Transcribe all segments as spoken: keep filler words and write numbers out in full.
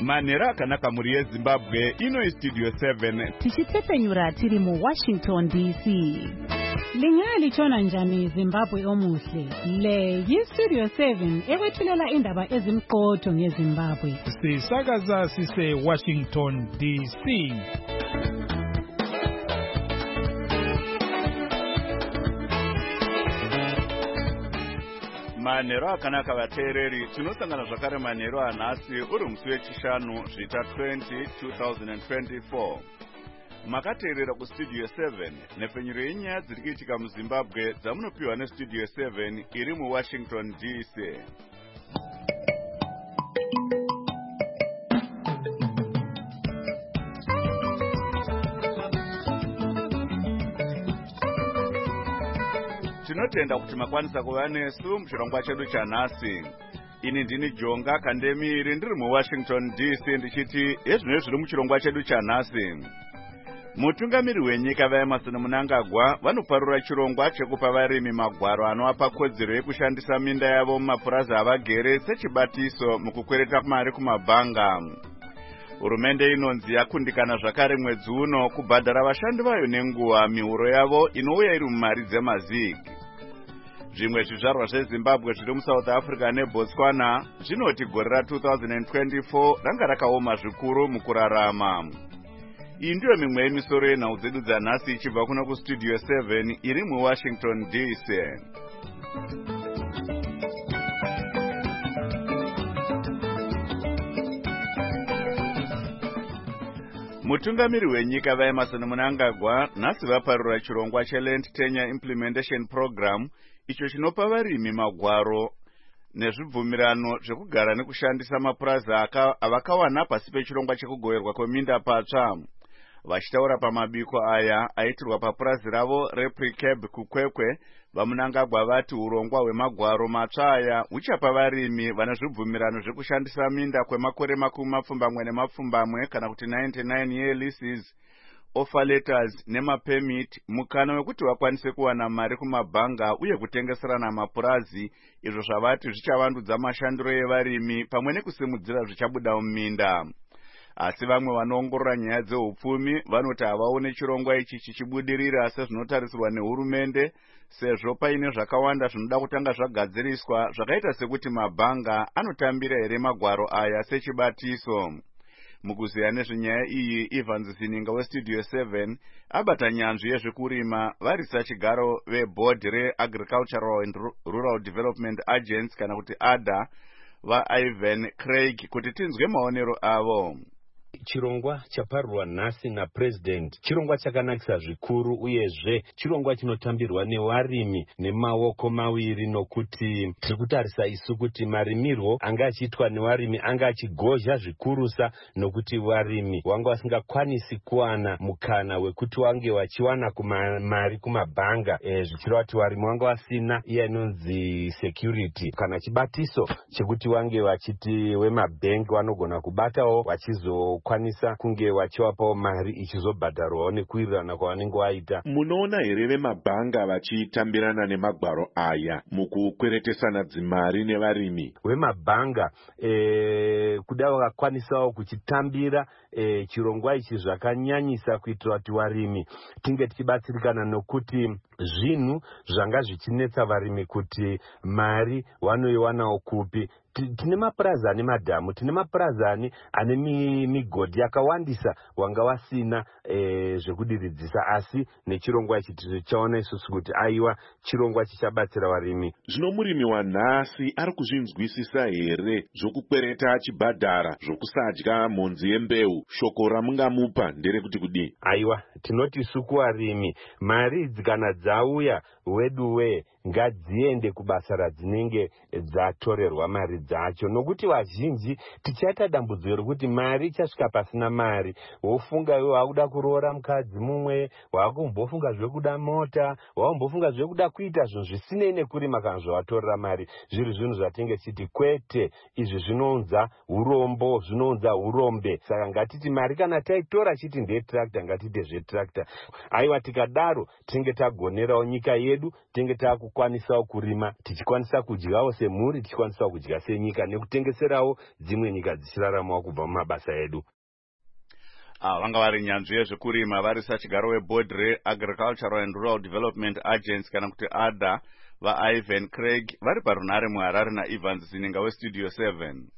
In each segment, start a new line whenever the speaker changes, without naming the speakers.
Manera akanaka muri yeZimbabwe ino Studio seven.
Tichitsepenyura tiri mu Washington D C. Lingali chona njani Zimbabwe omuhle. Le yi Studio seven ekwethulela indaba ezimqotho ngeZimbabwe.
Sisakaza sise Washington D C.
Manero akanaka vateereri tinosangana zvakare manero anhasi uri musi wechishanu zvita twenty twenty twenty-four. Makateerera kustudio seven nepfenyuro yenyaya dziri kuitika muZimbabwe dzamunopiwa nestudio seven iri muWashington D C. Tinotenda kuti makwanisa kuva nesu muchirongwa chedu chanhasi. Ini ndini Jonga Kandemiri ndiri muWashington D C ndichiti ezvino zviri muchirongwa chedu chanhasi. Mutungamiri wenyika vaEmmerson Mnangagwa vanoparura chirongwa chekupa varimi magwaro anovapa kodzero yekushandisa minda yavo mumapurazi avagere sechibatiso mukukwereta mari kumabhanga. Hurumende inonzi yakundikana zvakare mwedzi uno kubhadhara vashandi vayo nenguva mihuro yavo inouya iri mumari dzemazigi. Zvimwe zvizvarwa zveZimbabwe zviri muSouth Africa neBotswana zvinoti gore ra two thousand twenty-four ranga rakaoma zvikuru mukurarama. Iyi ndiyo mimwe yemisoro yenhau dzedu dzanhasi ichibva kuno kustudio seven iri muWashington D C. Mutungamiri wenyika vaEmmerson Mnangagwa nhasi vaparura chirongwa cheLand Tenure Implementation Program icho chinopa varimi magwaro nezvibvumirano zvekugara nekushandisa mapurazi avakawana pasi pechirongwa chekugoverwa kweminda patsva. Vachitaura pamabiko aya aitirwa papurazi ravo rePrecab kuKwekwe, vaMnangagwa vati urongwa hwemagwaro matsva aya huchapa varimi vane zvibvumirano zvekushandisa minda kwemakore makumi mapfumbamwe nemapfumbamwe kana kuti ninety-nine year leases, offer letters nemapemit mukana wekuti vakwanise kuwana mari kumabhanga uye kutengeserana mapurazi, izvo zvavati zvichavandudza mashandiro evarimi pamwe nekusimudzira zvichabuda muminda. Asi vamwe vanoongorora nyaya dzeupfumi vanoti havaone chirongwa ichi chichibudirira sezvinotarisirwa nehurumende, sezvo paine zvakawanda zvinoda kutanga zvagadziriswa zvakaita sekuti mabhanga anotambira here magwaro aya sechibatiso. Mukuziya nezvenyaya iyi, Evans Sininga westudio seven abata nyanzvi yezvekurima varisa chigaro veBoard reAgricultural and Rural Development Agents kana kuti A D A vaIvan Craig kuti tinzwe maonero avo.
Chirongwa chaparurwa nhasi naPresident chirongwa chakanakisa zvikuru uyezve chirongwa chinotambirwa nevarimi nemaoko maviri, nokuti tiri kutarisa isu kuti marimirwo anga achiitwa nevarimi anga achigozha zvikurusa, nokuti varimi vanga vasingakwanisi kuwana mukana wekuti vange vachiwana kuma, mari kumabhanga, e, zvichireva kuti varimi vanga vasina iya inonzi security kana chibatiso chekuti vange vachiti wemabhengi vanogona kubatawo vachizo kwanisa kunge vachivapawo mari ichizobhadharwawo nekuwirirana kwavanenge vaita.
Munoona here vemabhanga vachitambirana nemagwaro aya mukukweretesana dzimari nevarimi?
Vemabhanga e, kuda vakakwanisawo kuchitambira e, chirongwa ichi zvakanyanyisa kuitira kuti varimi tinge tichibatsirikana, nokuti zvinhu zvanga zvichinetsa varimi kuti mari vanoiwanawo kupi. Tine mapurazi ane madhamu, tine mapurazi ane ane migodhi yakawandisa wanga wasina e, zvekudiridzisa, asi nechirongwa ichi tichaona isusu kuti aiwa chirongwa chichabatsira varimi.
Zvino murimi wanhasi ari kuzvinzwisisa here zvokukwereta achibhadhara zvokusadya mhonzi yembeu? Shoko ramungamupa nderekuti kudii?
Aiwa, tinoti isu kuvarimi mari idzi kana dzauya wedu we ngadziende kubasa radzinenge dzatorerwa mari dzacho, nokuti vazhinji tichaita dambudziko rekuti mari ichasvika pasina mari. Wofunga iwe wakuda kuroora mukadzi mumwe, wakumbofunga zvekuda mota, wakumbofunga zvekuda kuita zvinhu zvisinei nekurima kana zvavatorera mari. Zviri zvinhu zvatinge chiti kwete, izvi zvinounza urombo, zvinounza urombe. Saka ngatiti mari kana taitora chiti ndetractor ngatite zvetractor. Aiwa, tikadaro tinge tagonerawo nyika yedu, tinge taku kwanisawo kurima, tichikwanisa kudyawo semhuri, tichikwanisa kudya venyika nekutengeserawo dzimwe nyika dzichiraramawo kubva mumabasa edu.
Ah, vanga vari nyanzvi yezvekurima vari sachigaro weboard reagricultural and rural development agency kana kuti A D A vaIvan Craig vari parunare muHarare naEvans Zininga westudio seven.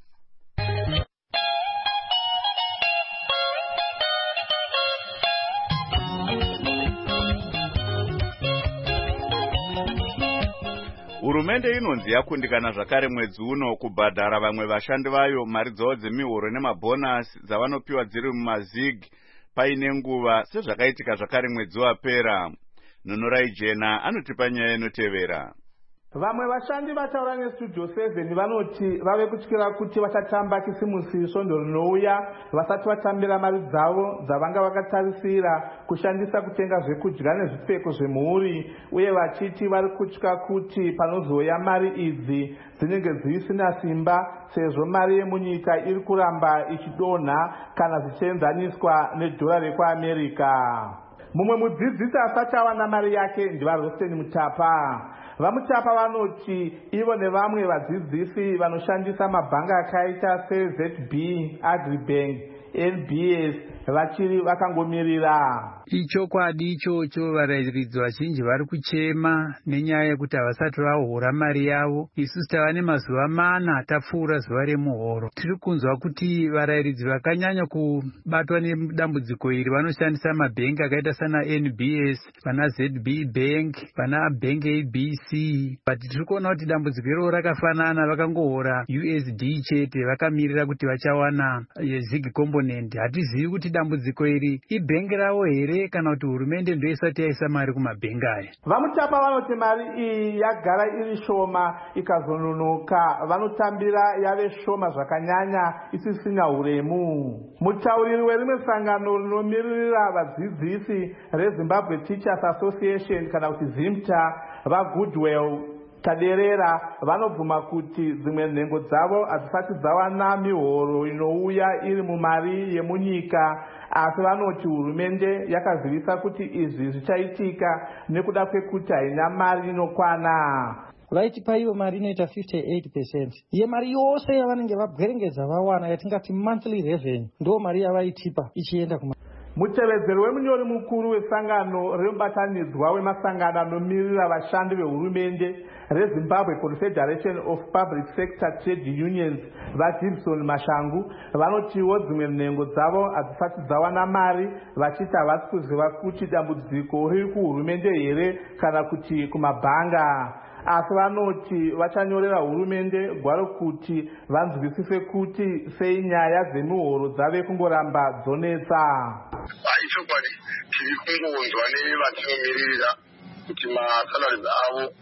Hurumende inonzi yakundikana zvakare mwedzi uno kubhadhara vamwe vashandi vayo mari dzavo dzemihoro nemabhonasi dzavanopiwa dziri mumazig paine nguva sezvakaitika zvakare mwedzi wapera. Nunurai Jena anotipa nyaya inotevera.
Vamwe vashandi vataura nestudio seven vanoti vave kutyira kuti vachatamba kisimusi svondo rinouya vasati vatambira mari dzavo dzavanga vakatarisira kushandisa kutenga zvekudya nezvipfeko zvemhuri, uye vachiti vari kutya kuti panozouya mari idzi dzinenge dzisina simba sezvo mari yemunyika iri kuramba ichidonha kana zvichienzaniswa nedhora rekuAmerica. Mumwe mudzidzisi asati awana mari yake ndivaRosten Mutapa. VaMutapa vanoti ivo nevamwe vadzidzisi vanoshandisa mabhanga akaita seZ B, Agribank, N B S vachiri vakangomirira.
Ichokwadi ichocho, varairidzi vazhinji vari kuchema nenyaya yekuti havasati vahora mari yavo. Isusu tava nemazuva mana tapfuura zuva remuhoro. Tiri kunzwa kuti varairidzi vakanyanya kubatwa nedambudziko iri vanoshandisa mabhengi akaita sana N B S, vana Z B Bank, vana Bank A B C. But tiri kuona kuti dambudziko iro rakafanana, vakangohora U S D chete vakamirira kuti vachawana zig component. Hatizivi kuti dambudziko iri ibhengi ravo here kana kuti hurumende ndio isati yaisa mari kumabhengi aya.
VaMutapa vanoti mari iyi yagara iri shoma ikazononoka, vanotambira yave shoma zvakanyanya isisina uremu. Mutauriri werimwe sangano rinomiririra vadzidzisi reZimbabwe Teachers Association kana kuti ZIMTA vaGoodwill Kaderera vanobvuma kuti dzimwe nhengo dzavo hadzisati dzawana mihoro inouya iri mumari yemunyika, asi vanoti hurumende yakazivisa kuti izvi zvichaitika nekuda kwekuti haina mari inokwana.
Vaitipa ivo mari inoita fifty-eight percent yemari yose yavanenge vabwerengedza vawana, yatingati monthly revenue, ndo mari yavaitipa ichienda kuma.
Mutevedzeri wemunyori mukuru wesangano remubatanidzwa wemasangano anomirira vashandi vehurumende reZimbabwe Confederation of Public Sector Trade Unions vaGibson Mashangu vanotiwo dzimwe nhengo dzavo hadzisati dzawana mari, vachiti havasi kuziva kuti dambudziko riri kuhurumende here kana kuti kumabhanga. Asi vanoti vachanyorera hurumende gwaro kuti vanzwisise kuti sei nyaya dzemihoro dzave kungoramba dzonetsa.
Aichokwadi tiri kungonzwa nevatinomirira kuti masalari avo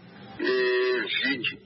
ezvigi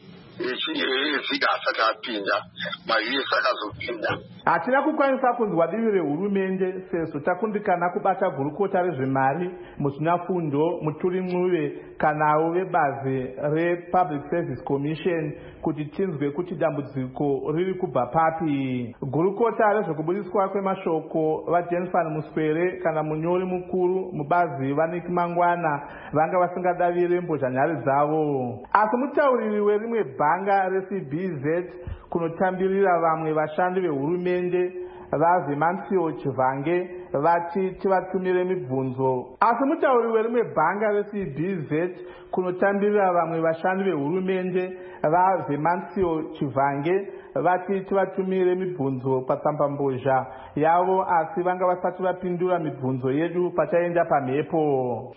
ezvigi asati apinda, ma-U S akazopinda.
Hatina kukwanisa kunzwa divi rehurumende sezvo takundikana kubata gurukota rezvemari muzvinafundo Muturi Mnuve kanawo vebazi rePublic Service Commission kuti tinzwe kuti dambudziko riri kubva papi. Gurukota rezvekubudiswa kwemashoko vaJenfan Muswere kana munyori mukuru mubazi vaNiki Mangwana vanga vasingadavire mbozhanyari dzavo. Asi mutauriri werimwe bhanga reC B Z kunotambirira vamwe vashandi vehurumende vaVemancio Chivange vati tivatumire mibvunzo. Asi mutauriri werimwe bhanga reC B Z kunotambirira vamwe vashandi vehurumende vaVemancio Chivange vati tivatumire mibvunzo patsambambozha yavo, asi vanga vasati vapindura mibvunzo yedu pachaenda pamhepo.
Oh,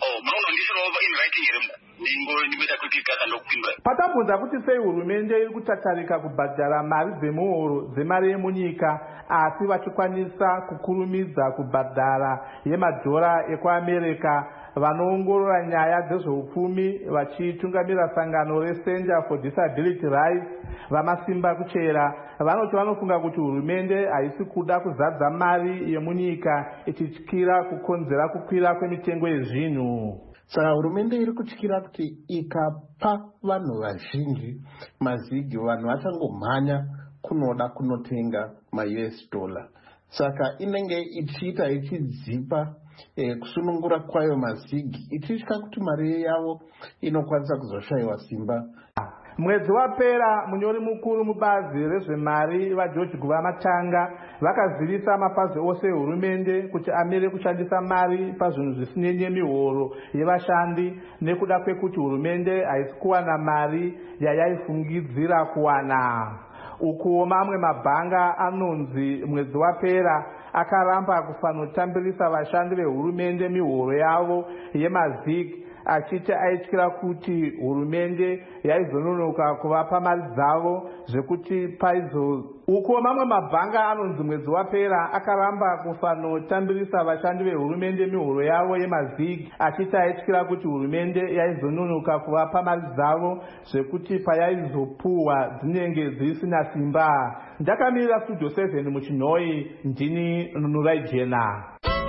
patabvunza kuti sei hurumende iri kutatarika kubhadhara mari dzemuhoro dzemari yemunyika asi vachikwanisa kukurumidza kubhadhara yemadhora ekuAmerica, vanoongorora nyaya dzezveupfumi vachitungamira sangano reCenter for Disability Rights vamasimba kuchera vanoti vanofunga kuti hurumende haisi kuda kuzadza mari yemunyika ichityira kukonzera kukwira kwemitengo yezvinhu.
Saka hurumende iri kutyira kuti ikapa vanhu vazhinji mazigi, vanhu vachangomhanya kunoda kunotenga ma-U S dollar. Saka inenge ichiita ichidzipa eh, kusunungura kwayo mazigi, ichitya kuti mari yavo inokwanisa kuzoshayiwa simba.
Mwedzi wapera munyori mukuru mubazi rezvemari vaGeorge Guvamatanga vakazivisa mapazi ose ehurumende kuti amire kushandisa mari pazvinhu zvisinei nemihoro yevashandi nekuda kwekuti hurumende haisi kuwana mari yayaifungidzira kuwana. Uko mamwe mabhanga anonzi mwedzi wapera akaramba kufanotambirisa vashandi vehurumende mihoro yavo yemavhiki achiti aityira kuti hurumende yaizononoka kuvapa mari dzavo zvekuti paizo. Uko mamwe mabhanga anonzi mwedzi wapera akaramba kufanotambirisa vashandi vehurumende mihoro yavo yemavhiki achiti aityira kuti hurumende yaizononoka kuvapa mari dzavo zvekuti payaizopuhwa dzinenge dzisina simba. Ndakamirira Studio seven muchinhoi, ndini Nunurai Jena.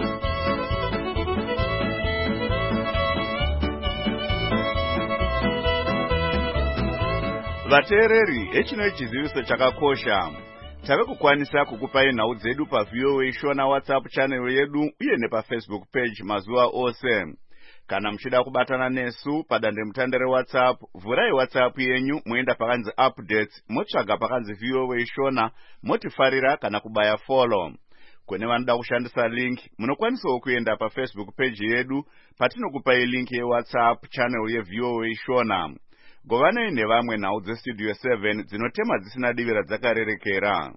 Vateereri, hechino chiziviso chakakosha. Tave kukwanisa kukupai nhau dzedu pa V O A Shona WhatsApp channel yedu uye nepa Facebook page mazuva ose. Kana muchida kubatana nesu padande mutandare WhatsApp, vurai WhatsApp yenyu muenda pakanzi updates, motsvaga pakanzi V O A Shona, motifarira kana kubaya follow. Kune vanoda kushandisa link, munokwanisawo kuenda pa Facebook page yedu patinokupai link ye WhatsApp channel ye V O A Shona. Govanai nevamwe nhau dzeStudio seven dzinotema dzisina divira dzakarerekera.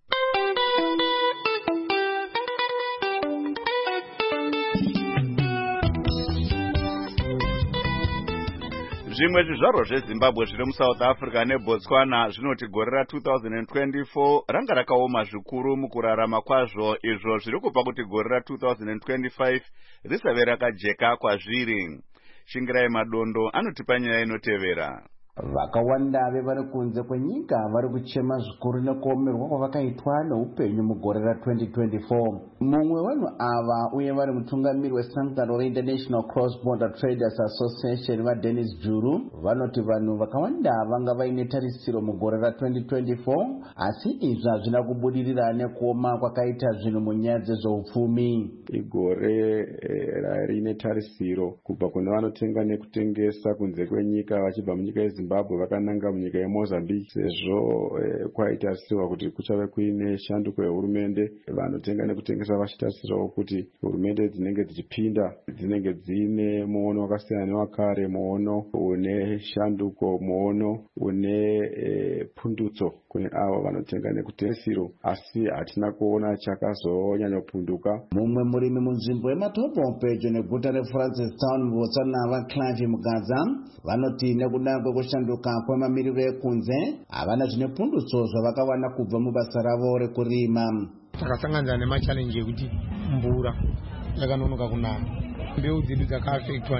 Zvimwe zvizvarwa zveZimbabwe zviri muSouth Africa neBotswana zvinoti gore ra two thousand twenty-four ranga rakaoma zvikuru mukurarama kwazvo, izvo zviri kupa kuti gore ra two thousand twenty-five risave rakajeka kwazviri. Shingirai Madondo anotipa nyaya inotevera.
Vakawanda vevari kunze kwenyika vari kuchema zvikuru nekuomerwa kwavakaitwa neupenyu mugore ra twenty twenty-four. Mumwe wenhu ava uye vari mutungamiri wesangano reInternational Cross Border Traders Association vaDennis Juru vanoti vanhu vakawanda vanga vaine tarisiro mugore ra twenty twenty-four, asi izvi hazvina kubudirira nekuoma kwakaita zvinhu munyaya dzezveupfumi.
Igore eh, rine tarisiro kubva kune vanotenga nekutengesa kunze kwenyika vachibva munyika yeZimbabwe vakananga munyika yeMozambique, sezvo eh, kwaitarisirwa kuti kuchave kuine shanduko yehurumende. Vanotenga nekutengesa vachitarisirawo kuti hurumende dzinenge dzichipinda dzinenge dzine muono wakasiyana newakare, muono une shanduko, muono une eh, pundutso kune avo vanotenga nekutengesiro, asi hatina kuona chakazonyanya kupunduka.
Mumwe murimi munzvimbo yematopo pedyo neguta reFrancistown muBotswana vaClive Mugadza vanoti nekuda kwekushanduka kwemamiriro ekunze havana zvine pundutso zvavakawana kubva mubasa ravo rekurima.
Takasangana nemachallenji ekuti mvura yakanonoka kunaya, mbeu dzedu dzakaafektwa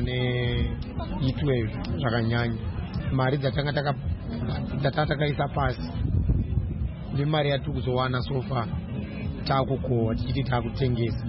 neE twelve zvakanyanya, mari dzatanga dzatanga takaisa pasi nemari yatiri kuzowana sofa taakukohwa tichiti taakutengesa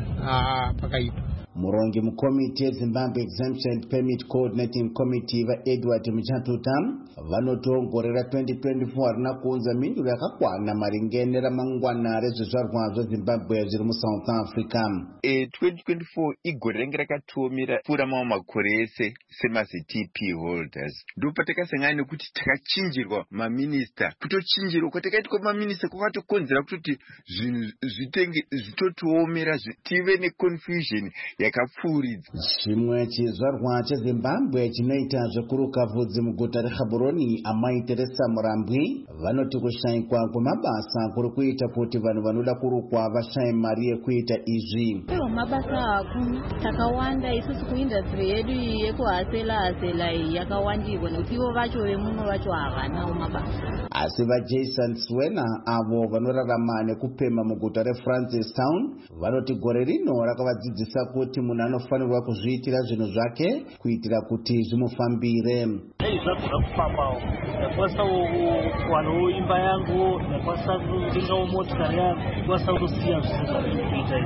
ah pakaipa.
Murongi mukomiti yeZimbabwe Exemption Permit Coordinating Committee vaEdward Muchatuta vanoti gore ra twenty twenty-four harina kuunza minduro yakakwana maringe neramangwana rezvizvarwa zveZimbabwe zviri muSouth Africa.
E twenty twenty-four igore renge rakatiomera pfuura mamwe makore ese semazi-T P holders. Ndipo patakasangana nekuti takachinjirwa maminista, kutochinjirwa kwatakaitwa maminista kwakatokonzera kuti zvinhu zvitenge zvitotiomera tive neconfusion yakapfuuridza.
Chimwe chizvarwa cheZimbabwe chinoita zvekuruka vhudzi muguta reGaborone Amai Teresa Murambwi vanoti kushayikwa kwemabasa kuri kuita kuti vanhu vanoda kurukwa vashaye mari yekuita izvi.
Iwo mabasa hakuna, takawanda isusu kuindustry yedu yekuhasela hasela yakawandirwa nekuti ivo vacho vemuno vacho havanawo mabasa.
Asi vaJason Swena avo vanorarama nekupema muguta reFrancistown vanoti gore rino rakavadzidzisa kuti munhu anofanirwa kuzviitira zvinhu zvake kuitira kuti zvimufambire.
Hey, zvakura kufambawo, ndakwanisa kuwanawo imba yangu, ndakwanisa kutengawo motikari yangu, ndakwanisa kutosiya zvinhu zvandiri kuita izvi.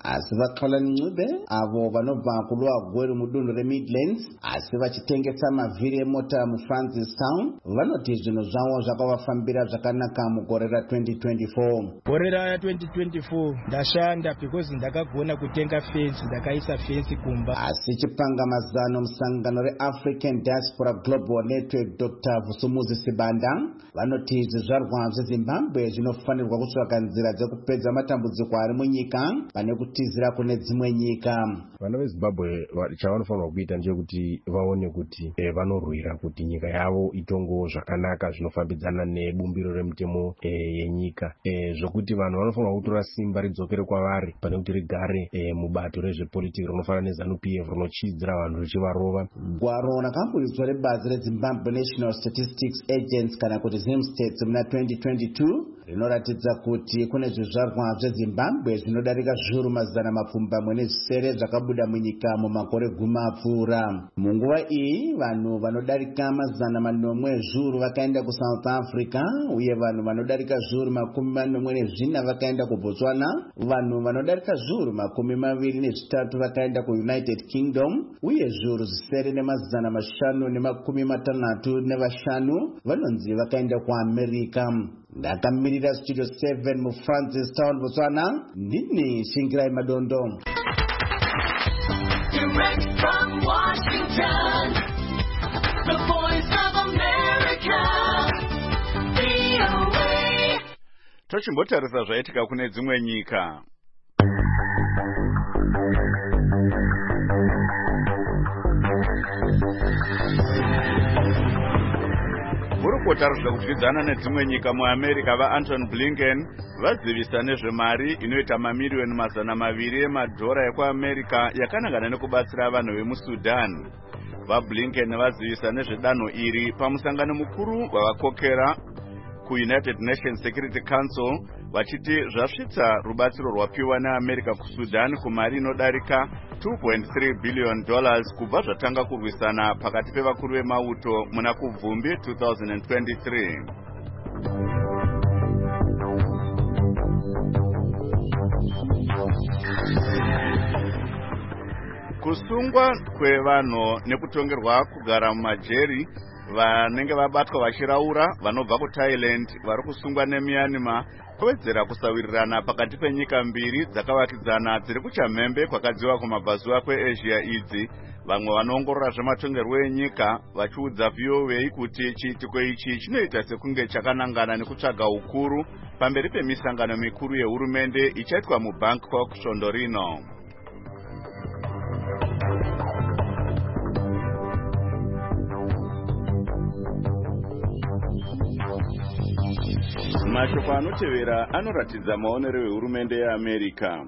asi vaXolani Ncube avo vanobva kulwa Gweru mudunhu reMidlands asi vachitengesa mavhiri emota muFrancistown vanoti zvinhu zvavo zvakavafambira zvakanaka mugore ra twenty twenty-four.
Gore ra twenty twenty-four ndashanda because ndakagona kutenga fence, ndakaisa fence kumba.
Asi chipangamazano musangano reAfrican Diaspora Global Network Doctor Vusumuzi Sibanda vanoti zvizvarwa zveZimbabwe zvinofanirwa kutsvaka nzira dzekupedza matambudziko ari munyika pane kutizira kune dzimwe nyika.
Vana veZimbabwe chavanofanirwa kuita ndechekuti vaone kuti eh, vanorwira kuti nyika yavo itongo zvakanaka zvinofambidzana nebumbiro remutemo eh, yenyika eh, zvokuti vanhu vanofanirwa kutora simba ridzokere kwavari pane kuti rigare eh, mubato rezvepolitiki rinofanana neZANU P F rinochidzira vanhu richivarova.
Gwaro rakamboiswa rebazi reZimbabwe National Statistics Agency kana kuti ZimStats muna twenty twenty-two rinoratidza kuti kune zvizvarwa zveZimbabwe zvinodarika zviuru mazana mapfumbamwe nezvisere zvakabuda munyika mumakore gumi apfuura. Munguva iyi vanhu vanodarika mazana manomwe zviuru vakaenda kuSouth Africa uye vanhu vanodarika zviuru makumi manomwe nezvina vakaenda kuBotswana, vanhu vanodarika zviuru makumi maviri nezvitatu vakaenda kuUnited Kingdom uye zviuru zvisere nemazana mashanu nemakumi matanhatu nevashanu vanonzi vakaenda kuAmerica. Ndakamirira Studio seven muFrancistown, Botswana, ndini Shingirai Madondo.
Direct from Washington, the voice of America, V O A.
Tochimbotarisa zvaitika kune dzimwe nyika. Kurikotarizva kudyidzana nedzimwe nyika muAmerica vaAnton Blinken vazivisa nezvemari inoita mamiriyoni mazana maviri emadhora ekuAmerica yakanangana nekubatsira vanhu vemuSudan. VaBlinken vazivisa nezvedanho iri pamusangano mukuru wavakokera kuUnited Nations Security Council vachiti zvasvitsa rubatsiro rwapiwa neAmerica kuSudan kumari inodarika two point three billion dollars kubva zvatanga kurwisana pakati pevakuru vemauto muna kuVhumbi twenty twenty-three. Kusungwa kwevanhu nekutongerwa kugara mumajeri vanenge vabatwa vachiraura vanobva kuThailand vari kusungwa neMyanmar kwawedzera kusawirirana pakati penyika mbiri dzakavakidzana dziri kuchamhembe kwakadziwa kumabvazuva kweAsia idzi. Vamwe vanoongorora zvematongerwo enyika vachiudza V O A kuti chiitiko ichi chinoita sekunge chakanangana nekutsvaga ukuru pamberi pemisangano mikuru yehurumende ichaitwa muBangkok svondo rino. Mashoko anotevera anoratidza maonero ehurumende yeAmerica.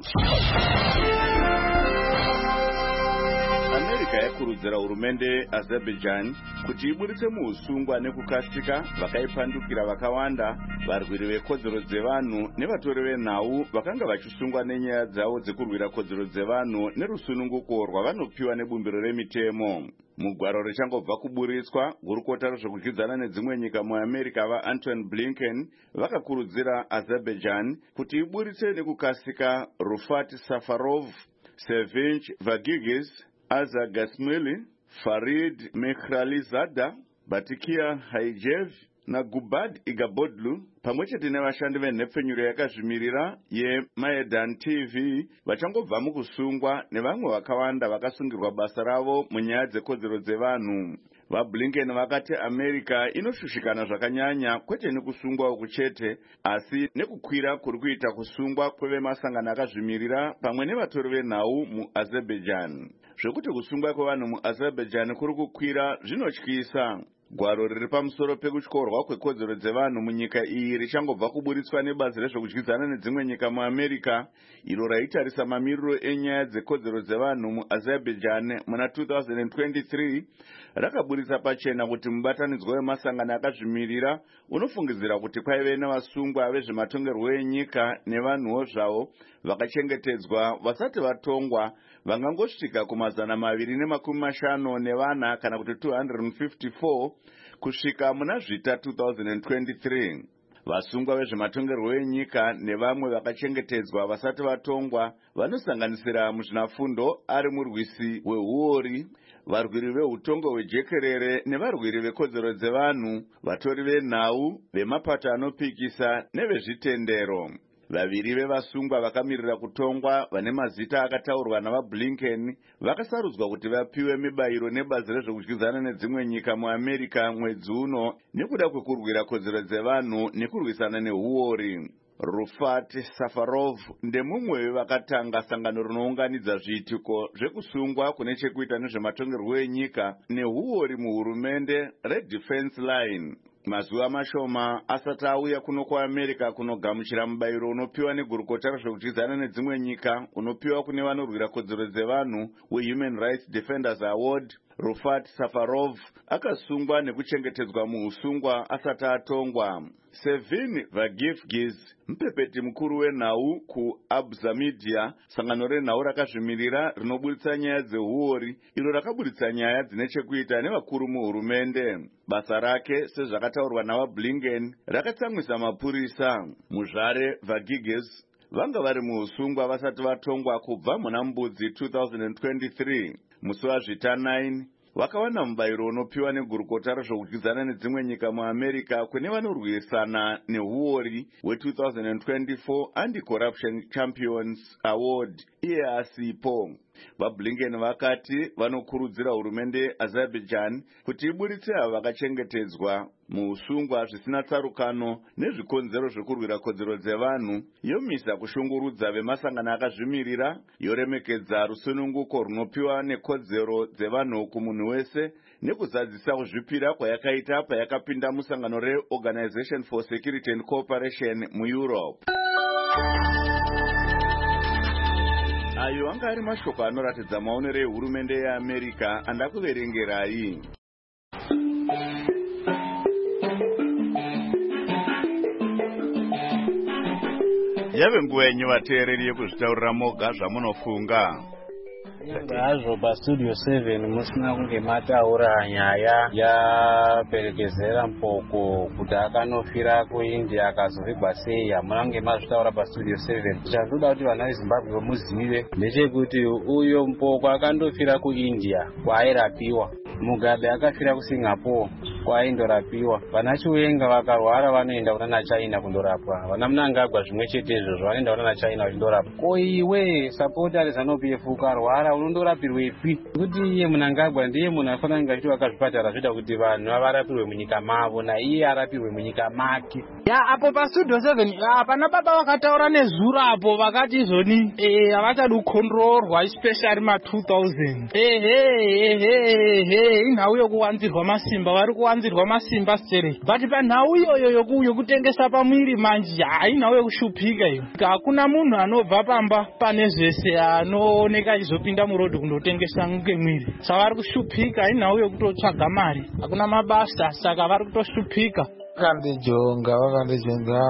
America yakurudzira hurumende Azerbaijan kuti iburitse muusungwa nekukasika vakaipandukira vakawanda varwiri vekodzero dzevanhu nevatori venhau vakanga vachisungwa nenyaya dzavo dzekurwira kodzero dzevanhu nerusununguko rwavanopiwa nebumbiro remitemo. Mugwaro richangobva kuburitswa, gurukota rezvekudyidzana nedzimwe nyika muAmerica vaAnton Blinken vakakurudzira Azerbaijan kuti iburitse nekukasika Rufat Safarov, Sevinch Vagigis, Azar Gasmili, Farid Mekhralizada, Batikia Haijev naGubad Igabodlu pamwechete nevashandi venhepfenyuro yakazvimirira yeMaidan T V vachangobva mukusungwa nevamwe vakawanda vakasungirwa basa ravo munyaya dzekodzero dzevanhu. VaBlinken vakati America inoshushikana zvakanyanya kwete nekusungwa uku chete asi nekukwira kuri kuita kusungwa kwevemasangano akazvimirira pamwe nevatori venhau muAzerbaijan. Zvekuti kusungwa kwevanhu muAzerbaijan kuri kukwira zvinotyisa. Gwaro riri pamusoro pekutyorwa kwekodzero dzevanhu munyika iyi richangobva kuburitswa nebazi rezvekudyidzana nedzimwe nyika muAmerica iro raitarisa mamiriro enyaya dzekodzero dzevanhu muAzerbaijan muna twenty twenty-three rakaburitsa pachena kuti mubatanidzwa wemasangano akazvimirira unofungidzira kuti kwaive nevasungwa vezvematongerwo enyika nevanhuwo zvavo vakachengetedzwa vasati vatongwa vangangosvika kumazana maviri nemakumi mashanu nevana kana kuti two hundred fifty-four kusvika muna zvita twenty twenty-three. Vasungwa vezvematongerwo enyika nevamwe vakachengetedzwa vasati vatongwa vanosanganisira muzvinafundo ari murwisi wehuori, varwiri veutongo hwejekerere nevarwiri vekodzero dzevanhu, vatori venhau, vemapato anopikisa nevezvitendero. Vaviri vevasungwa vakamirira kutongwa vane mazita akataurwa navaBlinken vakasarudzwa kuti vapiwe mibayiro nebazi rezvekudyidzana nedzimwe nyika muAmerica mwedzi uno nekuda kwekurwira kodzero dzevanhu nekurwisana nehuori. Rufat Safarov ndemumwe wevakatanga sangano rinounganidza zviitiko zvekusungwa kune chekuita nezvematongerwo enyika nehuori muhurumende reDefense Line. Mazuva mashoma asati auya kuno kuAmerica kunogamuchira mubayiro unopiwa negurukota rezvekudyidzana nedzimwe nyika unopiwa kune vanorwira kodzero dzevanhu weHuman Rights Defenders Award, Rufat Safarov akasungwa nekuchengetedzwa muusungwa asati atongwa. Sevin Vagifgis, mupepeti mukuru wenhau kuAbzamidia, sangano renhau rakazvimirira rinobuditsa nyaya dzehuori iro rakabuditsa nyaya dzine chekuita nevakuru muhurumende. Basa rake, sezvakataurwa navaBlinken, rakatsamwisa mapurisa. Muzvare Vagigis vanga vari muusungwa vasati vatongwa kubva muna Mbudzi two thousand twenty-three. Musi waZvita nine vakawana mubayiro unopiwa negurukota rezvekudyidzana nedzimwe nyika muAmerica kune vanorwisana nehuori we two thousand twenty-four Anti-Corruption Champions Award, iye asipo. VaBlinken vakati vanokurudzira hurumende yeAzerbaijan kuti ibuditse ava vakachengetedzwa muusungwa zvisina tsarukano nezvikonzero zvekurwira kodzero dzevanhu, yomisa kushungurudza vemasangano akazvimirira, yoremekedza rusununguko runopiwa nekodzero dzevanhu kumunhu wese, nekuzadzisa kuzvipira kwayakaita payakapinda musangano reOrganization for Security and Cooperation muEurope. Ayo anga ari mashoko anoratidza maonero ehurumende yeAmerica andakuverengerai. Yave nguva yenyu vateereri yekuzvitaurira moga zvamunofunga.
Hazvo pastudio seven musina kunge mataura nyaya yaperekezera Mpoko kuti akanofira kuIndia akazovigwa sei, hamunange mazvitaura pastudio seven. Chandinoda kuti vana veZimbabwe vamuzive ndechekuti uyo Mpoko akandofira kuIndia kwaairapiwa, Mugabe akafira kuSingapore kwaaindorapiwa, vana Chiwenga vakarwara vanoenda kuna China kundorapwa, vana Mnangagwa zvimwe chete izvozvo vanoenda kuna China vachindorapwa. Ko iwe supporter ZANU-P F ukarwara unondorapirwepi? Kuti iye Mnangagwa ndiye munhu anofanira kunge achivaka zvipatara zvoita kuti vanhu varapirwe munyika mavo naiye arapirwe munyika make.
Ya apo pastudio seven apana baba vakataura nezuro apo vakati izoni eh havachadi kukontrolwa especially ma two thousand. Ehe ehe ehe inhau yokuwanzirwa masimba, vari kuwanzirwa masimba stere. But panhau iyoyo yokutengesa pamwiri manje hainhau yokushupika iyo. Hakuna munhu anobva pamba pane zvese anooneka achizopinda murodhi kundotengesa ngemwiri. Saka vari kushupika, hainhau yokutotsvaga mari. Hakuna mabasa, saka vari kutoshupika.
Vakandijonga vakandijonga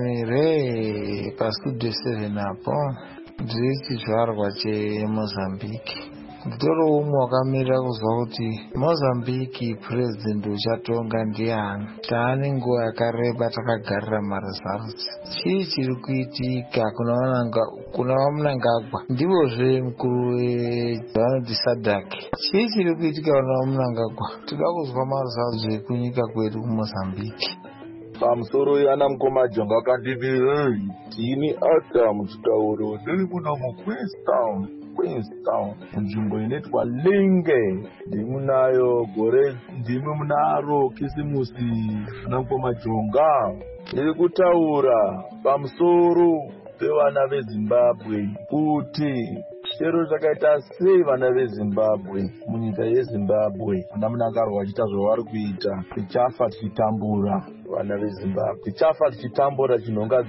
panemire pastudio seven apo ndiri chizvarwa cheMozambique. Nditori umwe wakamirira kuzwa kuti Mozambique president uchatonga ndiani. Taane nguva yakareba takagarira maresults. Chii chiri kuitika kuna vaMnangagwa? Ndivozve mukuru wevanoti SADC. Chii chiri kuitika kuna vaMnangagwa? Tinoda kuzwa maresults zvekunyika kwedu kuMozambique.
Pamusoro yana mukoma Jonga akanditi tini ata muchitauro ndiri muno muQueenstown Queenstown, nzvimbo inoitwa Linge. Ndimunayo gore ndimi munaro kisimusi namukoma Jonga. Ndiri kutaura pamusoro pevana veZimbabwe kuti chero zvakaita sei vana veZimbabwe munyika yeZimbabwe vana Mnangagwa vachita zvavari kuita, tichafa tichitambura vana veZimbabwe, tichafa tichitambura chinonga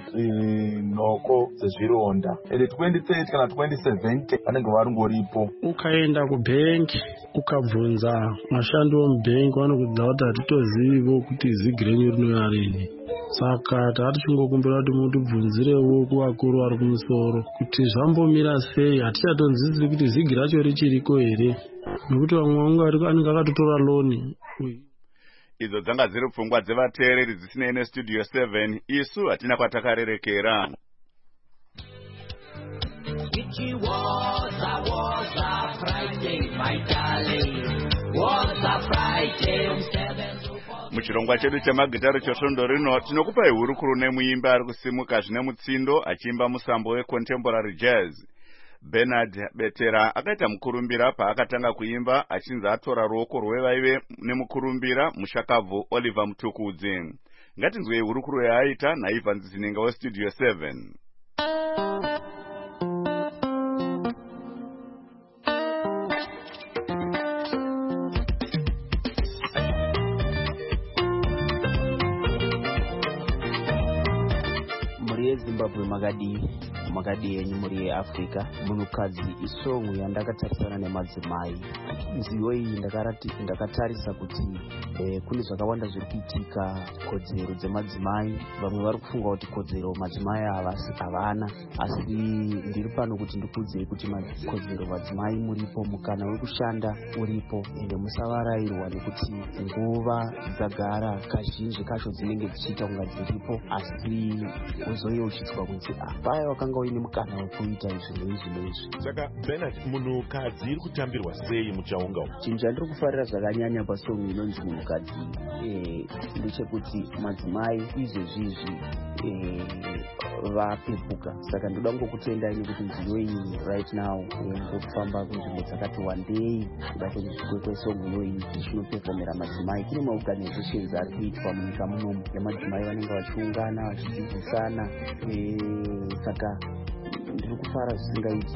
nhoko dzezvironda. Ende twenty thirty kana twenty seventy vanenge varingoripo.
Ukaenda kubhengi ukabvunza vashandi vomubhengi vanokudza kuti hatitoziviwo kuti zigi renyu rinouya rini. Saka tati chingokumbira kuti mutibvunzirewo kuvakuru vari kumusoro kuti zvambomira sei. Hatichatonzwisisi kuti zigi racho richiriko here, nekuti vamwe vangu anenge akatotora loni.
idzo dzanga dziri pfungwa dzevateereri dzisinei nestudio seven. Isu hatina kwatakarerekera.
It was a, was a Friday, my darling. Was a Friday on seventh.
Muchirongwa chedu chemagitari chosvondo rino tinokupai hurukuru nemuimbi ari kusimuka zvine mutsindo achiimba musambo wecontemporary jazz. Bernard Betera akaita mukurumbira paakatanga kuimba achinzi atora ruoko rwevaive nemukurumbira mushakabvu Oliver Mutukudzi. Ngatinzwei hurukuru yaaita naIvan Zininga westudio seven.
Zimbabwe magadi magadi yenyu muri Africa munhukadzi isongo yandakatarisana nemadzimai. Nziyo iyi ndakarati ndakatarisa kuti eh, kune zvakawanda zviri kuitika kodzero dzemadzimai. Vamwe vari kufunga kuti kodzero madzimai havana, asi ndiri pano kuti ndikuudzei kuti kodzero madzimai muripo, mukana wekushanda uripo, ende musavarairwa nekuti nguva dzagara kazhinji kacho dzinenge dzichiita kunga dziripo, asi uzoye uchitswa kunzi paya wakanga uine mukana wekuita izvi neizvi neizvi.
Saka Bernard, munhukadzi iri kutambirwa sei muchaunga umu?
Chinhu chandiri kufarira zvakanyanya pasongo inonzi munhukadzi ndechekuti madzimai izvezvizvi vapepuka. Saka ndoda ngokutendai nekuti nziyo iyi right now ngokufamba kunzvimbo dzakati wandei kuda kwesongo iyoyi zvinopefomera madzimai. Kune maorganizations ari kuitwa munyika munomu yamadzimai vanenge vachiungana vachidzidzisana. Saka ndiri kufara zvisingaiti.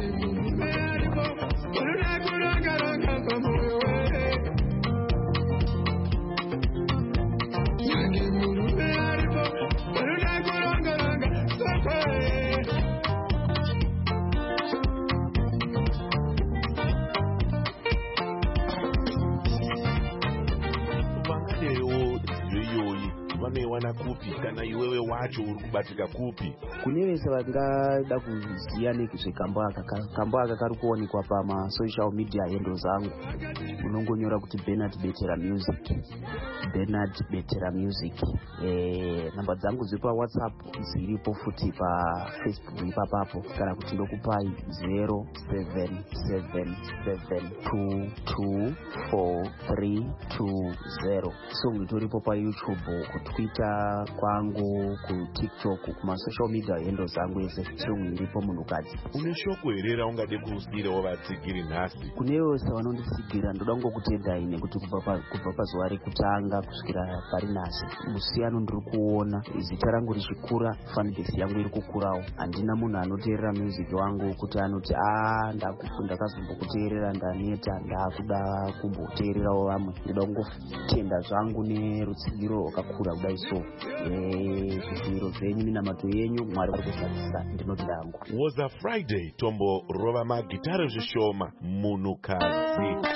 Vamewana kupi kana iwewe wacho uri kubatika kupi?
Kune vese vangada kuziya nezvekambo aka. Kambo aka kari kuonekwa pamasocial media hendo zangu. Unongonyora kuti Bernard Betera Music. Bernard Betera Music. Eh, namba dzangu dzipa WhatsApp dziripo futi pa Facebook ipapapo. Kana kuti ndokupai zero seven seven seven two two four three two zero. So ngitoripo pa YouTube, ku Twitter kwangu, ku TikTok, kuma social media hendo zangu ese chirungu iripo munhukadzi.
Une shoko herera ungade kuusirawo vatsigiri nhasi?
Kunewo savanonditsigira ndoda ngokutendai nekuti kubva pazuva rekutanga kusvikira pari nhasi musiyano ndiri kuona. Zita rangu richikura, fanbase yangu iri kukurawo. Handina munhu anoteerera music wangu kuti anoti ah ndakazombokuteerera ndaneta ndakuda kumboteererawo vamwe. Ndoda kungotenda zvangu nerutsigiro rwakakura kudai so. Zviziviro zvenyu minamato yenyu Mwari vari kushandisa, ndinoti ndangu.
Was a Friday tombo rova magitare zvishoma munhukadzi.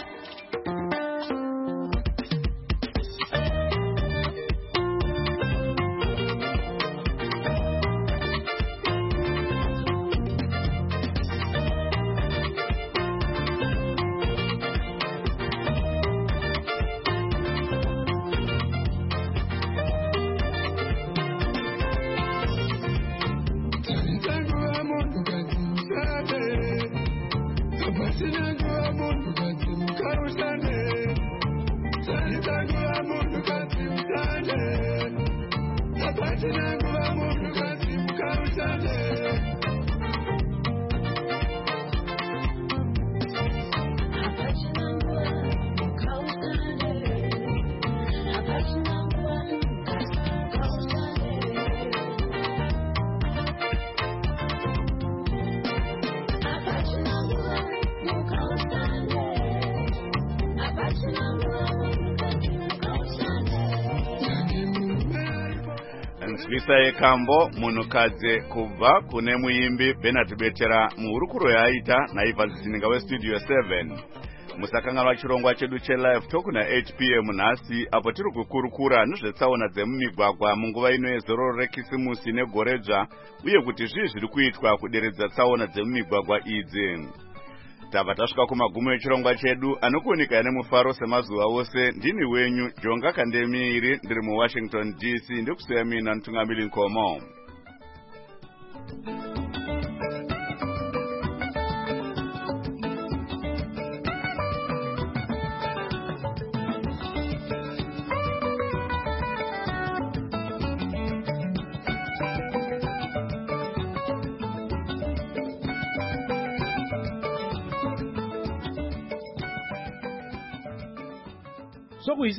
Nzwisa yekambo munhukadzi kubva kune muimbi Bernard Betera muhurukuro yaaita naIvan Zininga westudio seven. Musakanganwa chirongwa chedu chelive talk na eight p m nhasi apo tiri kukurukura nezvetsaona dzemumigwagwa munguva ino yezororo rekisimusi negoredzva uye kuti zvii zviri kuitwa kuderedza tsaona dzemumigwagwa idzi. tabva tasvika kumagumo echirongwa chedu anokuoneka nemufaro semazuva ose. Ndini wenyu Jonga Kandemiri, ndiri muWashington D C. Ndikusiya mina Ntungamiri Nkomo.
So